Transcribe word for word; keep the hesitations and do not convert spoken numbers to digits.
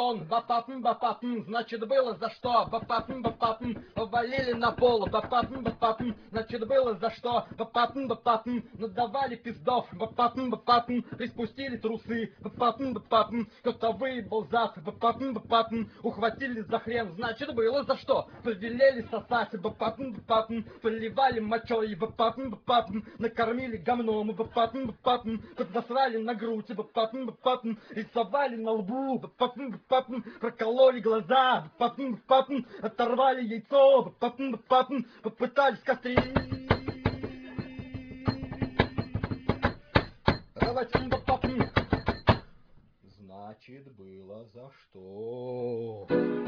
сон. Бапапм, бапапм, значит было за что. Бапапм, бапапм, повалили на пол. Бапапм, бапапм, значит было за что. Бапапм, бапапм, надавали пиздов. Бапапм, бапапм, приспустили трусы. Бапапм, бапапм, кто-то выебал зад. Бапапм, бапапм, ухватили за хрен. Значит было за что. Повелели сосать. Бапапм, бапапм, поливали мочой. Бапапм, бапапм, накормили говном. Бапапм, бапапм, поднасрали на грудь. Бапапм, бапапм, рисовали на лбу. Бапапм, бапапм, прокололи глаза. Бапапм, бапапм, оторвали яйцо. Бапапм, бапапм, попытались кастрировать. Бапапм. Значит было за что.